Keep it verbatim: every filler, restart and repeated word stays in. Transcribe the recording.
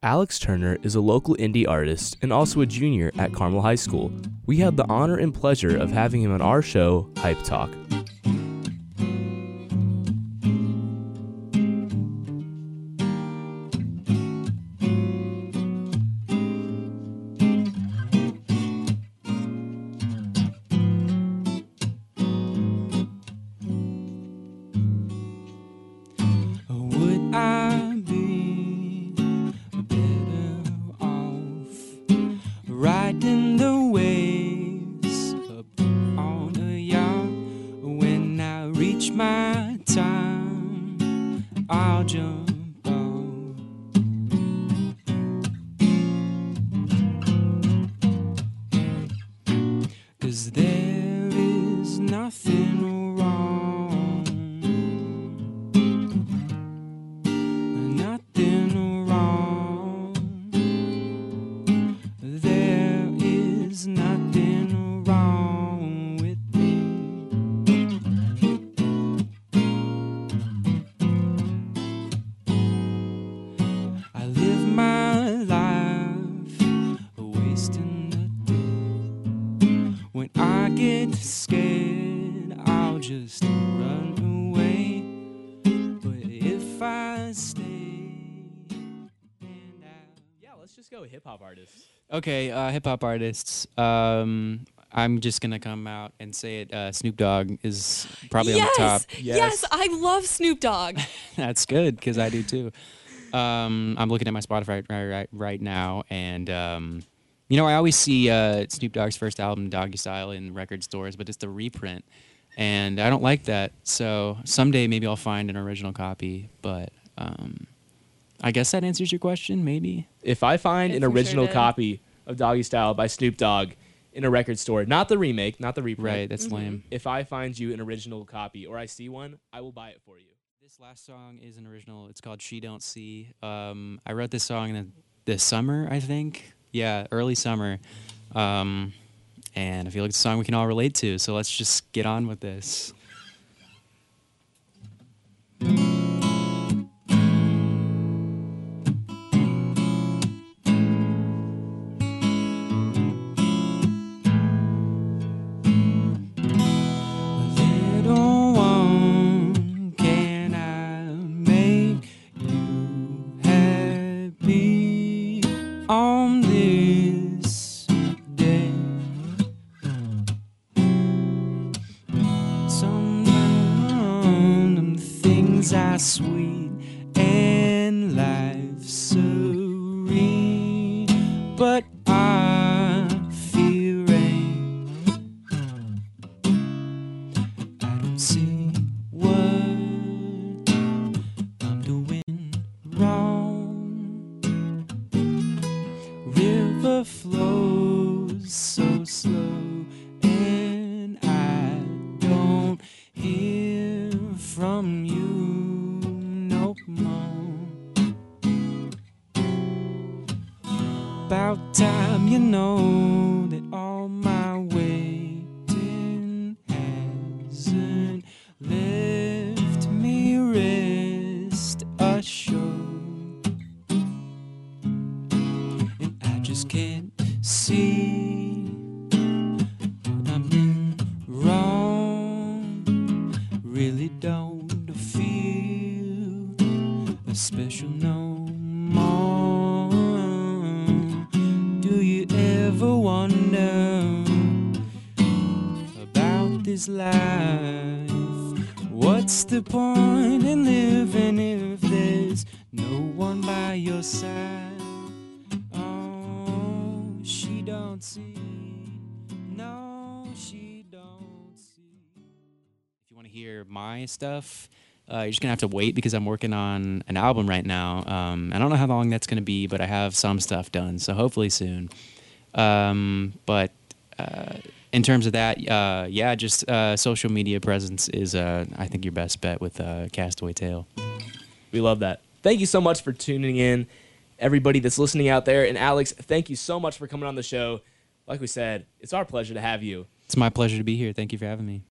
Alex Turner is a local indie artist and also a junior at Carmel High School. We had the honor and pleasure of having him on our show, Hype Talk. Hip-hop artists. Okay, uh, hip-hop artists. Um, I'm just going to come out and say it. Uh, Snoop Dogg is probably yes! on the top. Yes, yes, I love Snoop Dogg. That's good, because I do too. Um, I'm looking at my Spotify right, right, right now, and, um, you know, I always see uh, Snoop Dogg's first album, Doggy Style, in record stores, but it's the reprint, and I don't like that. So someday maybe I'll find an original copy, but... Um, I guess that answers your question, maybe. If I find It an for original sure did. copy of Doggy Style by Snoop Dogg in a record store, not the remake, not the reprint. Right, that's Mhm. lame. If I find you an original copy or I see one, I will buy it for you. This last song is an original. It's called She Don't See. Um, I wrote this song in the, this summer, I think. Yeah, early summer. Um, and I feel like it's a song we can all relate to, so let's just get on with this. Sweet and life serene, but I fear rain. I don't see what I'm doing wrong. River flows so slow, and I don't hear from you. About time you know that all my waiting hasn't left me rest assured, and I just can't see I'm in wrong. Really don't feel a special no more. Ever wonder about this life? What's the point in living if there's no one by your side? Oh, she don't see. No, she don't see. If you want to hear my stuff, Uh, you're just going to have to wait because I'm working on an album right now. Um, I don't know how long that's going to be, but I have some stuff done, so hopefully soon. Um, but uh, in terms of that, uh, yeah, just uh, social media presence is, uh, I think, your best bet with uh, Castaway Tale. We love that. Thank you so much for tuning in, everybody that's listening out there. And Alex, thank you so much for coming on the show. Like we said, it's our pleasure to have you. It's my pleasure to be here. Thank you for having me.